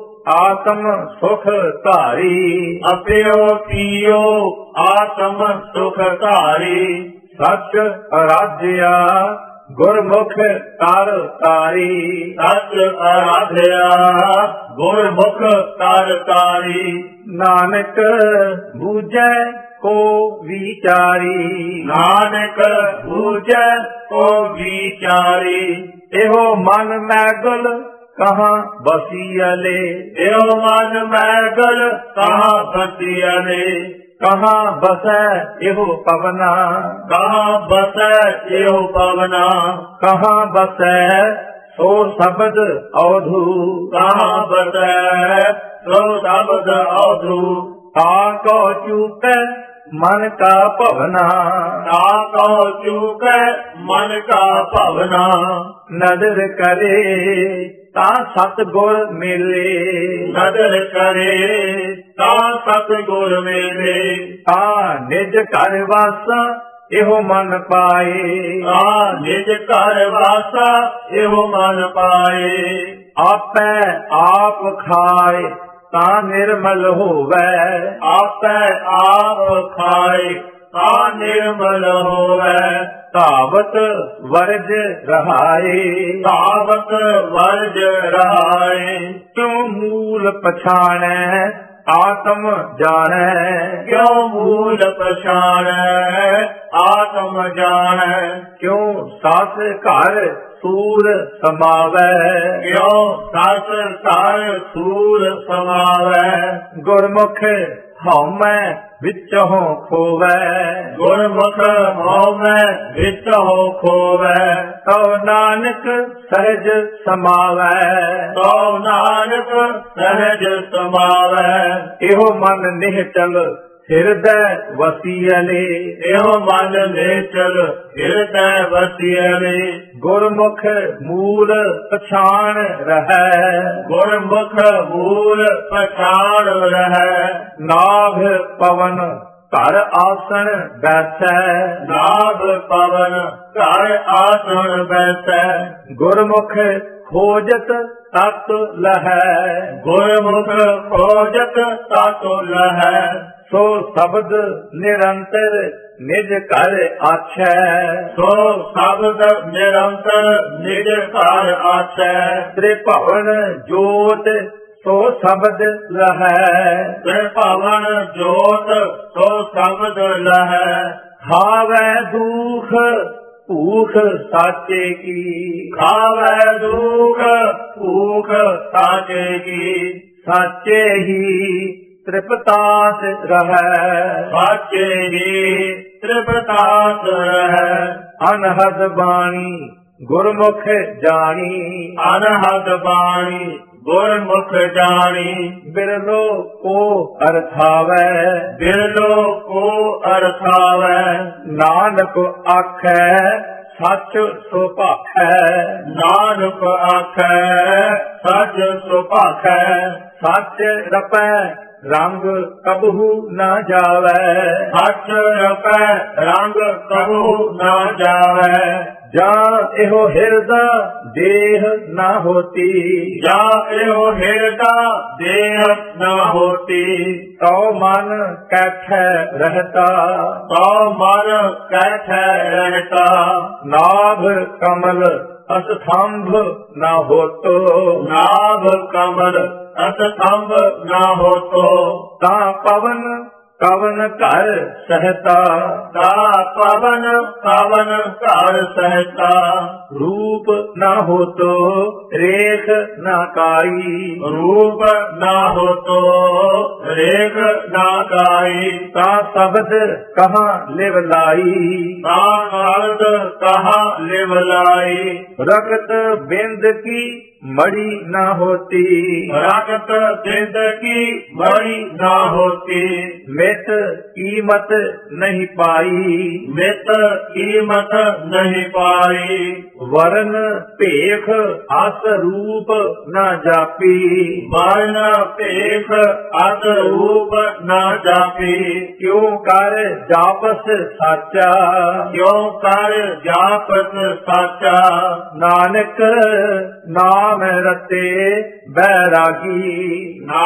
ਆਤਮ ਸੁਖ ਧਾਰੀ। ਅਪਿਓ ਪੀਓ ਆਤਮ ਸੁਖ ਧਾਰੀ। ਸਚ ਅਰਾਧਿਆ ਗੁਰਮੁਖ ਕਰ ਤਾਰੀ। ਸਚ ਅਰਾਧਿਆ ਗੁਰਮੁਖ ਕਰ ਤਾਰੀ। ਨਾਨਕ ਬੂਝੈ ਕੋ ਵਿਚਾਰੀ। ਨਾਨਕ ਬੂਝੈ ਕੋ ਵਿਚਾਰੀ। ਇਹੋ ਮਨ ਮੈਗਲ ਕਹਾਂ ਬਸੀਅਲੇ। ਇਹੋ ਮਨ ਮੈਗਲ ਕਹਾਂ ਬਸੀਅਲੇ। ਕਹਾਂ ਬਸੈ ਇਹੋ ਪਵਨਾ। ਕਹਾਂ ਬਸੈ ਇਹੋ ਪਵਨਾ। ਕਹਾਂ ਬਸੈ ਸੋ ਸ਼ਬਦ ਔਧੂ। ਕਹਾਂ ਬਸੈ ਸੋ ਸ਼ਬਦ ਔਧੂ। ਤਾ ਕੋ ਚੂਕੈ ਮਨ ਕਾ ਭਵਨਾ। ਤਾ ਕੋ ਚੂਕੈ ਮਨ ਕਾ ਭਵਨਾ। ਨਦਰ ਕਰੇ ਤਾ ਸਤਿਗੁਰ ਮਿਲੇ। ਨਦਰ ਕਰੇ ਤਾ ਸਤਿਗੁਰ ਮਿਲੇ। ਤਾ ਨਿਜ ਘਰ ਵਾਸਾ ਇਹੋ ਮਨ ਪਾਏ। ਤਾ ਨਿਜ ਘਰ ਵਾਸਾ ਇਹੋ ਮਨ ਪਾਏ। ਆਪੈ ਆਪ ਖਾਏ ਤਾ ਨਿਰਮਲ ਹੋਵੈ। ਆਪੈ ਆਪ ਖਾਏ ਤਾ ਨਿਰਮਲ ਹੋਵੈ। ਧਾਵਤ ਵਰਜ ਰਹਾਏ। ਧਾਵਤ ਵਰਜ ਰਹਾਏ। ਕਿਉ ਮੂਲ ਪਛਾਣੈ ਆਤਮ ਜਾਣੈ। ਕਿਉ ਮੂਲ ਪਛਾਣੈ ਆਤਮ ਜਾਣੈ। ਕਿਉ ਸਤ ਘਰ ਸੂਰ ਸਮਾਵੈ। ਕਿਉ ਸਤ ਘਰ ਸੂਰ ਸਮਾਵੈ। ਗੁਰਮੁਖ ਹਉਮੈ ਵਿੱਚੋਂ ਖੋਵੈ। ਗੁਰਮੁਖ ਹਉਮੈ ਵਿੱਚੋਂ ਖੋਵੈ। ਤਉ ਨਾਨਕ ਸਹਿਜ ਸਮਾਵੈ। ਤਉ ਨਾਨਕ ਸਹਿਜ ਸਮਾਵੈ। ਇਹੋ ਮਨ ਨਿਹਚਲ ਹਿਰਦੈ ਵਸੀਅਲੇ। ਇਹੋ ਮਨ ਨਿਹਚਲ ਹਿਰਦੈ ਵਸੀਅਲੇ। ਗੁਰਮੁਖ ਮੂਲ ਪਛਾਣ ਰਹੈ। ਗੁਰਮੁਖ ਮੂਲ ਪਛਾਣ ਰਹੈ। ਨਾਭ ਪਵਨ ਘਰ ਆਸਣ ਬੈਸੈ। ਨਾਭ ਪਵਨ ਘਰ ਆਸਣ ਬੈਸੈ। ਗੁਰਮੁਖ ਖੋਜਤ ਤਤ ਲਹੈ। ਗੁਰਮੁਖ ਖੋਜਤ ਤਤ ਲਹੈ। ਸੋ ਸ਼ਬਦ ਨਿਰੰਤਰ ਨਿਜ ਘਰ ਆਛੈ। ਸੋ ਸ਼ਬਦ ਨਿਰੰਤਰ ਨਿਜ ਘਰ ਆਛੈ। ਤ੍ਰਿਭਵਨ ਜੋਤ ਸੋ ਸ਼ਬਦ ਲਹੈ। ਤ੍ਰਿਭਵਨ ਜੋਤ ਸੋ ਸ਼ਬਦ ਲਹੈ। ਖਾਵੈ ਦੁਖ ਭੂਖ ਸਾਚੇ ਕੀ। ਖਾਵੈ ਦੁਖ ਭੂਖ ਸਾਚੇ ਕੀ। ਸਾਚੇ ਹੀ ਤ੍ਰਿਪਤਾਸ ਰਹੈ। ਸਾਚੇ ਹੀ ਤ੍ਰਿਪਤਾਸ ਰਹੈ। ਅਨਹਦ ਬਾਣੀ ਗੁਰਮੁਖ ਜਾਣੀ। ਅਨਹਦ ਬਾਣੀ ਗੁਰਮੁਖ ਜਾਣੀ। ਬਿਰਲੋ ਕੋ ਅਰਥਾਵੈ। ਬਿਰਲੋ ਕੋ ਅਰਥਾਵੈ। ਨਾਨਕ ਆਖੈ ਸੱਚ ਸੋ ਭਾਖੈ। ਨਾਨਕ ਆਖੈ ਸੱਚ ਸੋ ਭਾਖੈ। ਸੱਚ ਰਪੈ ਰੰਗ ਕਬਹੂ ਨਾ ਜਾਵੈ। ਸੱਚ ਰਪੈ ਰੰਗ ਕਬਹੂ ਨਾ ਜਾਵੈ। ਜਾਂ ਇਹੋ ਹਿਰਦਾ ਦੇਹ ਨਾ ਹੋਤੀ। ਜਾਂ ਇਹੋ ਹਿਰਦਾ ਦੇਹ ਨਾ ਹੋਤੀ। ਤਉ ਮਨ ਕੈਠੈ ਰਹਤਾ। ਤਉ ਮਨ ਕੈਠੈ ਰਹਤਾ। ਨਾਭ ਕਮਲ ਅਸਥੰਭ ਨਾ ਹੋਤੋ। ਨਾਭ ਕਮਲ ਅਸਥੰਭ ਨਾ ਹੋਤੋ। ਤਾਂ ਪਵਨ ਕਵਨ ਘਰ ਸਹਤਾ। ਤਾ ਪਵਨ ਕਵਨ ਘਰ ਸਹਤਾ। ਰੂਪ ਨਾ ਹੋਤੋ ਰੇਖ ਨਾ ਕਾਈ। ਰੂਪ ਨਾ ਹੋਤੋ ਰੇਖ ਨਾ ਕਾਈ। ਤਾ ਸ਼ਬਦ ਕਹਾਂ ਲਿਵ ਲਾਈ। ਤਾ ਸ਼ਬਦ ਕਹਾਂ ਲਿਵ ਲਾਈ। ਰਕਤ ਬਿੰਦ ਕੀ ਮੜੀ ਨਾ ਹੋਤੀ। ਰਕਤ ਬਿੰਦ ਕੀ ਮੜੀ ਨਾ ਹੋਤੀ। ਮਿਤ ਕੀਮਤ ਨਹੀਂ ਪਾਈ। ਮਿਤ ਕੀਮਤ ਨਹੀਂ ਪਾਈ। ਵਰਨ ਭੇਖ ਅਸ ਰੂਪ ਨਾ ਜਾਪੀ। ਵਰਨ ਭੇਖ ਅਸ ਰੂਪ ਨਾ ਜਾਪੀ। ਕਿਉ ਕਰ ਜਾਪਸ ਸਾਚਾ। ਕਿਉ ਕਰ ਜਾਪਸ ਸਾਚਾ। ਨਾਨਕ ਨਾਮ ਰਤੇ ਬੈਰਾਗੀ।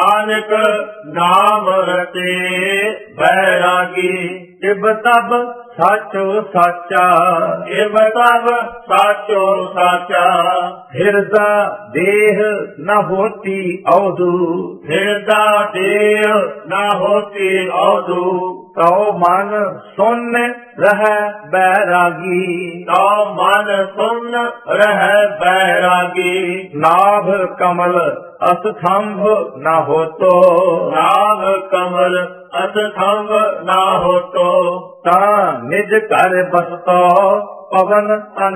ਨਾਨਕ ਨਾਮ ਰਤੇ ਬੈਰਾਗੀ। ਤਿਬ ਤਬ ਸਾਚੋ ਸਾਚਾ, ਇਹ ਸਭ ਸਾਚੋ ਸਾਚਾ, ਹਿਰਦਾ ਦੇਹ ਨ ਹੋਤੀ ਔਦੂ, ਹਿਰਦਾ ਦੇਹ ਨਾ ਹੋਤੀ ਔਦੂ, ਤਉ ਮਨ ਸੁਨ ਰਹਿ ਬੈਰਾਗੀ, ਤਉ ਮਨ ਸੁਨ ਰਹਿ ਬੈਰਾਗੀ, ਨਾਭ ਕਮਲ ਅਸਥੰਭ ਨ ਹੋਤੋ, ਨਾਭ ਕਮਲ ਅਸਥੰਭ ਨਾ ਹੋਤੋ, ਤਾਂ ਨਿਜ ਘਰ ਬਸਤੋ ਪਵਨ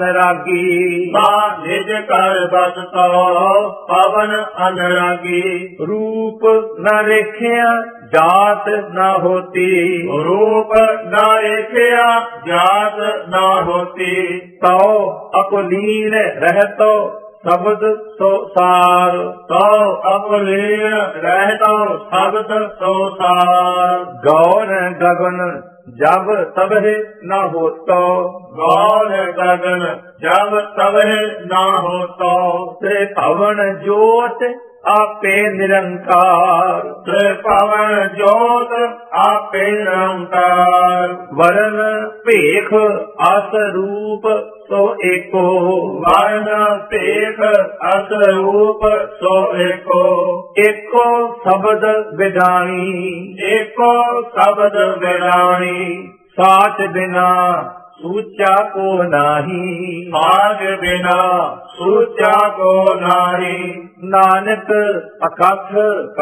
ਅਨਰਾਗੀ, ਤਾਂ ਨਿਜ ਘਰ ਬਸਤੋ ਪਵਨ ਅਨਰਾਗੀ, ਰੂਪ ਨ ਰੇਖਿਆ ਜਾਤ ਨ ਹੋਤੀ, ਰੂਪ ਨਾ ਏਖਿਆ ਜਾਤ ਨਾ ਹੋਤੀ, ਤਉ ਅਕਲੀਨ ਰਹਿਤੋ ਸ਼ਬਦ ਸੋ ਸਾਰ, ਤਉ ਅਕਲੀਨ ਰਹਿਤੋ ਸ਼ਬਦ ਸੋ ਸਾਰ, ਗੌਰ ਗਗਨ ਜਬ ਤਬਹਿ ਨ ਹੋਤੋ, ਗੌਰ ਗਗਨ ਜਬ ਤਬਹਿ ਨਾ ਹੋਤੋ, ਤੇ ਭਵਨ ਜੋਤ ਆਪੇ ਨਿਰੰਕਾਰ, ਤੇ ਪਵਨ ਜੋਤ ਆਪੇ ਨਿਰੰਕਾਰ, ਵਰਨ ਭੇਖ ਅਸ ਰੂਪ ਸੋ ਏਕੋ, ਵਰਨ ਭੇਖ ਅਸ ਰੂਪ ਸੋ ਏਕੋ, ਏਕੋ ਸ਼ਬਦ ਵਿਦਾਨੀ, ਏਕੋ ਸ਼ਬਦ ਵਿਰਾਣੀ, ਸਾਚ ਬਿਨਾ ਸੂਚਾ ਕੋ ਨਾਹੀ, ਸਾਜ ਬਿਨਾ ਸੂਚਾ ਕੋ ਨਾਹੀ, ਨਾਨਕ ਅਕਥ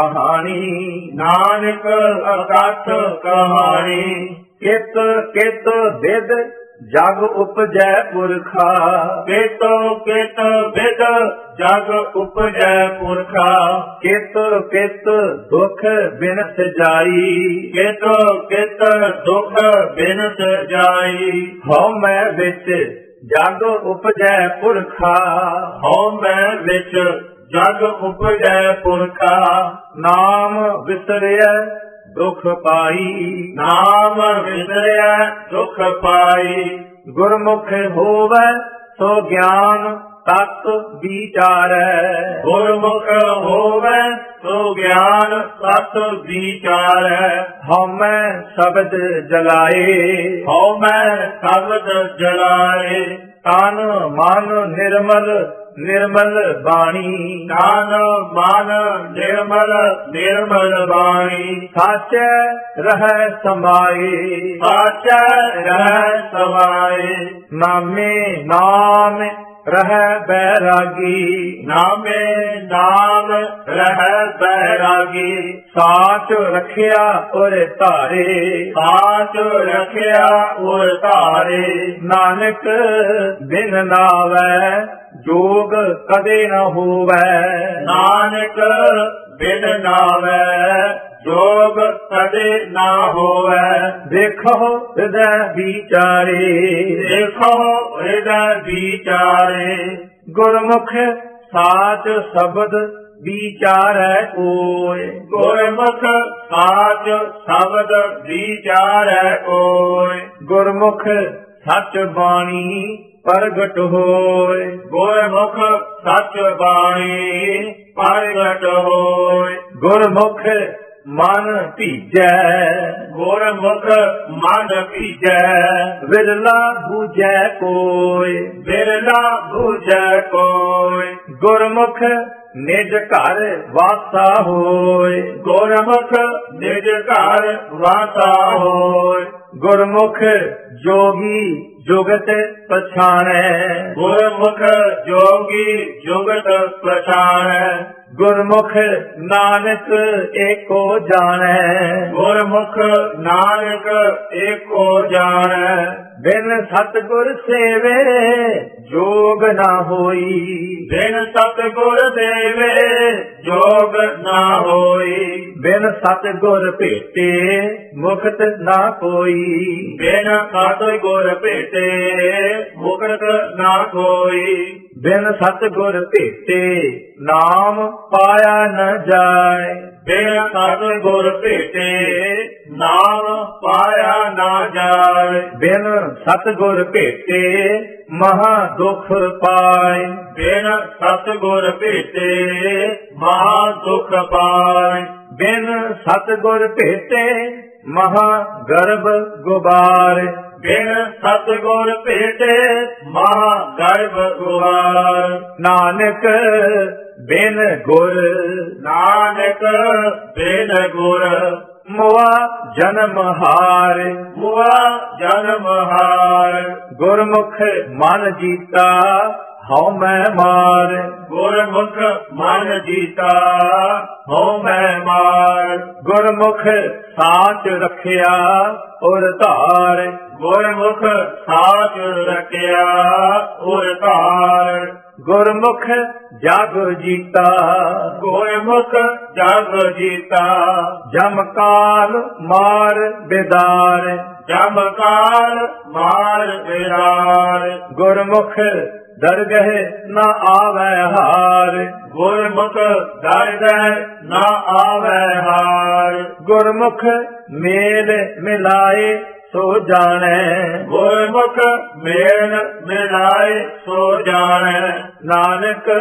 ਕਹਾਣੀ, ਨਾਨਕ ਅਕਥ ਕਹਾਣੀ, ਕਿਤ ਕਿਤ ਵਿਦ ਜਗ ਉਪਜੈ ਪੁਰਖਾ, ਕਿਤੋ ਕਿਤ ਵਿਦ ਜਗ ਉਪਜੈ ਪੁਰਖਾ, ਕਿਤ ਕਿਤ ਦੁਖ ਬਿਨਸ ਜਾਈ, ਕਿਤੋ ਕਿਤ ਦੁਖ ਬਿਨਸ ਜਾਈ, ਹਉ ਮੈਂ ਵਿੱਚ ਜਗ ਉਪਜੈ ਪੁਰਖਾ, ਹਉ ਮੈਂ ਵਿੱਚ ਜਗ ਉਪਜੈ ਪੁਰਖਾ, ਨਾਮ ਵਿਸਰਿਐ ਦੁਖ ਪਾਈ, ਨਾਮ ਵਿਸਰਿਆ ਦੁਖ ਪਾਈ, ਗੁਰਮੁਖ ਹੋਵੈ ਸੋ ਗਿਆਨ ਤਤ ਵਿਚਾਰੈ, ਗੁਰਮੁਖ ਹੋਵੈ ਸੋ ਗਿਆਨ ਸਤ ਵਿਚਾਰੈ, ਹਉਮੈ ਸ਼ਬਦ ਜਲਾਏ, ਹਉ ਮੈਂ ਸ਼ਬਦ ਜਲਾਏ, ਤਨ ਮਨ ਨਿਰਮਲ ਨਿਰਮਲ ਬਾਣੀ, ਤਨ ਮਨ ਨਿਰਮਲ ਨਿਰਮਲ ਬਾਣੀ, ਸਾਚੈ ਰਹਿ ਸਮਾਏ, ਸਾਚੈ ਰਹਿ ਸਮਾਏ, ਨਾਮੇ ਨਾਮ ਰਹਿ ਬੈਰਾਗੀ, ਨਾਮੇ ਨਾਮ ਰਹਿ ਬੈਰਾਗੀ, ਸਾਚ ਰਖਿਆ ਔਰ ਧਾਰੇ, ਸਾਚ ਰਖਿਆ ਉਰ ਧਾਰੇ, ਨਾਨਕ ਬਿਨ ਨਾਵੈ ਜੋਗ ਕਦੇ ਨ ਹੋਵੈ, ਨਾਨਕ ਬਿਨ ਨਾਵੈ ਜੋਗ ਕਦੇ ਨਾ ਹੋਵੈ, ਦੇਖੋ ਹਿਰਦੈ ਵਿਚਾਰੇ, ਦੇਖੋ ਹਿਰਦੈ ਵਿਚਾਰੇ, ਗੁਰਮੁਖ ਸਾਚ ਸ਼ਬਦ ਵਿਚਾਰੈ ਕੋਇ, ਗੁਰਮੁਖ ਸਾਚ ਸ਼ਬਦ ਵਿਚਾਰੈ ਕੋਇ, ਗੁਰਮੁਖ ਸੱਚ ਬਾਣੀ ਪ੍ਰਗਟ ਹੋਇ, ਗੁਰਮੁਖ ਸੱਚ ਬਾਣੀ ਪ੍ਰਗਟ ਹੋਇ, ਗੁਰਮੁਖ ਮਨ ਭੀਜੈ, ਗੁਰਮੁਖ ਮਨ ਭੀਜੈ, ਵਿਰਲਾ ਬੂਝੈ ਕੋਇ, ਬਿਰਲਾ ਬੂਝੈ ਕੋਇ, ਗੁਰਮੁਖ ਨਿਜ ਘਰ ਵਾਸਾ ਹੋਇ, ਗੁਰਮੁਖ ਨਿਜ ਘਰ ਵਾਸਾ ਹੋਇ, ਗੁਰਮੁਖ ਜੋਗੀ ਜੁਗਤ ਪਛਾਣੈ, ਗੁਰਮੁਖ ਜੋਗੀ ਜੁਗਤ ਪਛਾਣੈ, ਗੁਰਮੁਖ ਨਾਨਕ ਏਕੋ ਜਾਣੈ, ਗੁਰਮੁਖ ਨਾਨਕ ਏਕੋ ਜਾਣੈ, ਬਿਨ ਸਤਿਗੁਰ ਸੇਵੇ ਜੋਗ ਨਾ ਹੋਈ, ਬਿਨ ਸਤਿਗੁਰ ਦੇਵੇ ਜੋਗ ਨਾ ਹੋਈ, ਬਿਨ ਸਤਿਗੁਰ ਭੇਟੇ ਮੁਕਤ ਨਾ ਕੋਈ, ਬਿਨ ਸਤਿਗੁਰ ਭੇਟੇ ਮੁਕਤ ਨਾ ਕੋਈ, ਬਿਨ ਸਤਿਗੁਰ ਭੇਟੇ ਨਾਮ ਪਾਇਆ ਨ ਜਾਏ, ਬਿਨ ਸਤਿਗੁਰ ਭੇਟੇ ਨਾਮ ਪਾਇਆ ਨਾ ਜਾਏ, ਬਿਨ ਸਤਿਗੁਰ ਭੇਟੇ ਮਹਾ ਦੁਖ ਪਾਏ, ਬਿਨ ਸਤਿਗੁਰ ਭੇਟੇ ਮਹਾ ਦੁਖ ਪਾਏ, ਬਿਨ ਸਤਿਗੁਰ ਭੇਟੇ ਮਹਾ ਗਰਭ ਗੁਬਾਰ, ਬਿਨ ਸਤਿਗੁਰ ਭੇਟੇ ਮਹਾ ਗਰਭ ਗੁਹਾਰ। ਨਾਨਕ ਬਿਨ ਗੁਰ ਨਾਨਕ ਬਿਨ ਗੁਰ ਮੁਆ ਜਨਮ ਹਾਰ। ਮੁਆ ਜਨਮ ਹਾਰ। ਗੁਰਮੁਖ ਮਨ ਜੀਤਾ ਹਉ ਮੈਂ ਮਾਰ। ਗੁਰਮੁਖ ਮਨ ਜੀਤਾ ਹਉ ਮੈਂ ਮਾਰ। ਗੁਰਮੁਖ ਸਾਚ ਰਖਿਆ ਔਰ ਧਾਰ। ਗੁਰਮੁਖ ਸਾਚ ਰਖਿਆ ਔਰ ਧਾਰ। ਗੁਰਮੁਖ ਜਗ ਜੀਤਾ ਗੁਰਮੁਖ ਜਗ ਜੀਤਾ ਜਮ ਕਾਲ ਮਾਰ ਬਿਦਾਰ। ਜਮ ਕਾਲ ਮਾਰ ਬਿਦਾਰ। ਗੁਰਮੁਖ ਦਰਗਹ ਨਾ ਆਵੈ ਹਾਰ। ਗੁਰਮੁਖ ਦਰਗਹ ਨਾ ਆਵੈ ਹਾਰ। ਗੁਰਮੁਖ ਮੇਲ ਮਿਲਾਏ ਸੋ ਜਾਣੈ। ਗੁਰਮੁਖ ਮੇਲ ਮਿਲਾਏ ਸੋ ਜਾਣੈ। ਨਾਨਕ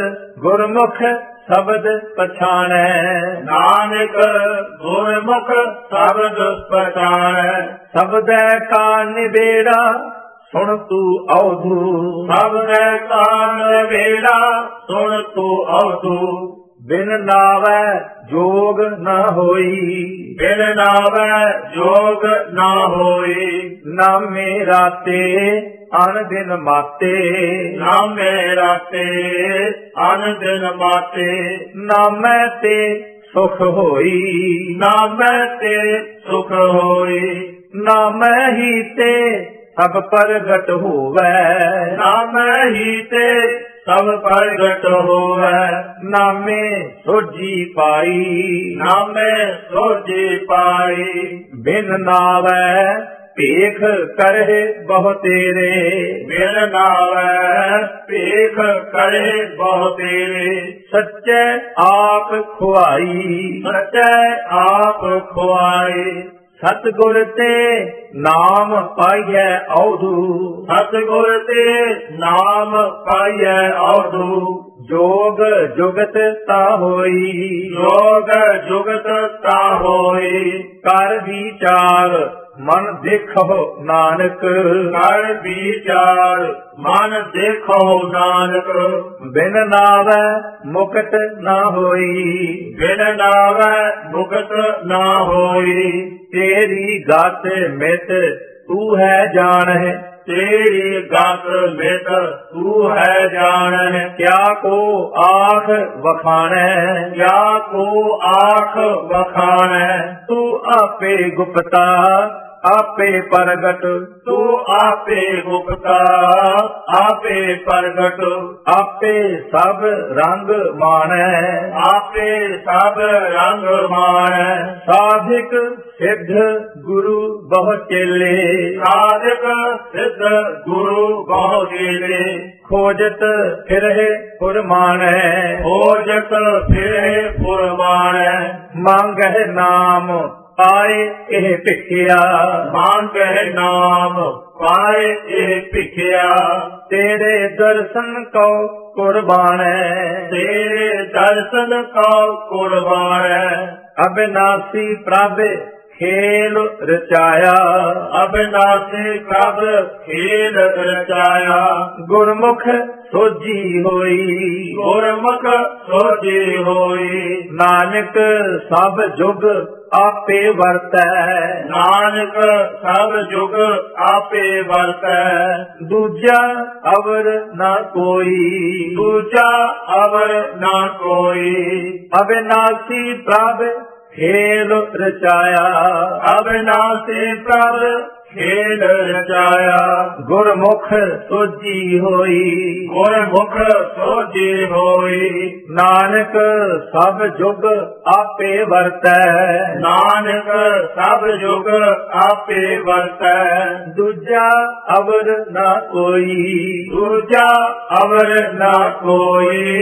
ਗੁਰਮੁਖ ਸ਼ਬਦ ਪਛਾਣੈ। ਨਾਨਕ ਗੁਰਮੁਖ ਸ਼ਬਦ ਪਛਾਣੈ। ਸ਼ਬਦੈ ਕਾ ਨਿਬੇੜਾ ਸੁਣ ਤੂੰ ਔਧੂ। ਸਬਦੈ ਕਾਨ ਵੇੜਾ ਸੁਣ ਤੂੰ ਔਧੂ। ਬਿਨ ਨਾਵੈ ਜੋਗ ਨ ਹੋਈ। ਬਿਨ ਨਾਵੈ ਜੋਗ ਨਾ ਹੋਈ। ਨਾਮੇ ਰਾਤੇ ਅਨ ਦਿਨ ਮਾਤੇ। ਨਾਮੇ ਰਾਤੇ ਅਨ ਦਿਨ ਮਾਤੇ। ਨਾਮੈ ਤੇ ਸੁਖ ਹੋਈ। ਨਾਮੈ ਤੇ ਸੁਖ ਹੋਈ। ਨਾਮੈ ਹੀ ਤੇ ਸਭ ਪ੍ਰਗਟ ਹੋਵੈ। ਨਾਮੈ ਹੀ ਤੇ ਸਭ ਪ੍ਰਗਟ ਹੋਵੈ। ਨਾਮੇ ਸੋਜੀ ਪਾਈ। ਨਾਮੇ ਸੋਜੀ ਪਾਈ। ਬਿਨ ਨਾਵੈ ਭੇਖ ਕਰਹਿ ਬਹੁ ਤੇਰੇ। ਬਿਨ ਨਾਵੈ ਭੇਖ ਕਰੇ ਬਹੁ ਤੇਰੇ। ਸੱਚੇ ਆਪ ਖੁਆਈ। ਸੱਚੇ ਆਪ ਖੁਆਈ। ਸਤਿਗੁਰ ਤੇ ਨਾਮ ਪਾਈਐ ਔਧੂ। ਸਤਿਗੁਰ ਤੇ ਨਾਮ ਪਾਈਐ ਔਧੂ। ਜੋਗ ਜੁਗਤ ਤਾ ਹੋਈ। ਜੋਗ ਜੁਗਤ ਤਾ ਹੋਈ। ਕਰ ਵਿਚਾਰ ਮਨ ਦੇਖੋ ਨਾਨਕ। ਕਰ ਵਿਚਾਰ ਮਨ ਦੇਖੋ ਨਾਨਕ। ਬਿਨ ਨਾਵੈ ਮੁਕਤ ਨਾ ਹੋਈ। ਬਿਨ ਨਾਵੈ ਮੁਕਤ ਨਾ ਹੋਈ। ਤੇਰੀ ਗਤ ਮਿਤ ਤੂੰ ਹੈ ਜਾਣਹਿ। ਤੇਰੀ ਗਤ ਮਿਤ ਤੂੰ ਹੈ ਜਾਣਹਿ। ਕਿਆ ਕੋ ਆਖ ਵਖਾਣੈ। ਕਿਆ ਕੋ ਆਖ ਵਖਾਣੈ। ਤੂੰ ਆਪੇ ਗੁਪਤਾ ਆਪੇ ਪ੍ਰਗਟ। ਤੂੰ ਆਪੇ ਗੁਪਤਾ ਆਪੇ ਪ੍ਰਗਟ। ਆਪੇ ਸਭ ਰੰਗ ਮਾਣੈ। ਆਪੇ ਸਭ ਰੰਗ ਮਾਣੈ। ਸਾਧਿਕ ਸਿੱਧ ਗੁਰੂ ਬਹੁ ਚੇਲੇ। ਸਾਧਕ ਸਿੱਧ ਗੁਰੂ ਬਹੁ ਚੇਲੇ। ਖੋਜਤ ਫਿਰਹਿ ਫੁਰਮਾਣੈ। ਖੋਜਤ ਫਿਰਹਿ ਫੁਰਮਾਣੈ। ਮੰਗਹਿ ਨਾਮ ਪਾਏ ਇਹ ਭਿਖਿਆ। ਮੰਗਹਿ ਨਾਮ ਪਾਏ ਇਹ ਭਿਖਿਆ। ਤੇਰੇ ਦਰਸ਼ਨ ਕੋ ਕੁਰਬਾਨੈ। ਤੇਰੇ ਦਰਸ਼ਨ ਕੋ ਕੁਰਬਾਨੈ। ਅਬਿਨਾਸੀ ਪ੍ਰਭ ਖੇਲ ਰਚਾਇਆ। ਅਬਿਨਾਸੀ ਪ੍ਰਭ ਖੇਲ ਰਚਾਇਆ। ਗੁਰਮੁਖ ਸੋਜੀ ਹੋਈ। ਗੁਰਮੁਖ ਸੋਜੀ ਹੋਈ। ਨਾਨਕ ਸਭ ਜੁਗ ਆਪੇ ਵਰਤੈ। ਨਾਨਕ ਸਭ ਜੁਗ ਆਪੇ ਵਰਤੈ। ਦੂਜਾ ਅਵਰ ਨਾ ਕੋਈ। ਦੂਜਾ ਅਵਰ ਨਾ ਕੋਈ। ਅਬਿਨਾਸੀ ਪ੍ਰਭ ਖੇਲ ਰਚਾਇਆ। ਅਬਿਨਾਸੀ ਪ੍ਰਭ ਖੇਲ ਰਚਾਇਆ। ਗੁਰਮੁਖ ਸੋਜੀ ਹੋਈ। ਗੁਰਮੁਖ ਸੋਜੀ ਹੋਈ। ਨਾਨਕ ਸਭ ਜੁਗ ਆਪੇ ਵਰਤੈ। ਨਾਨਕ ਸਭ ਜੁਗ ਆਪੇ ਵਰਤੈ। ਦੂਜਾ ਅਵਰ ਨਾ ਕੋਈ। ਦੂਜਾ ਅਵਰ ਨਾ ਕੋਈ।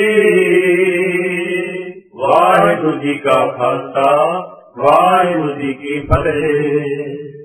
ਵਾਹਿਗੁਰੂ ਜੀ ਕਾ ਖਾਲਸਾ ਵਾਹਿਗੁਰੂ ਜੀ ਕੀ ਫਤਿਹ।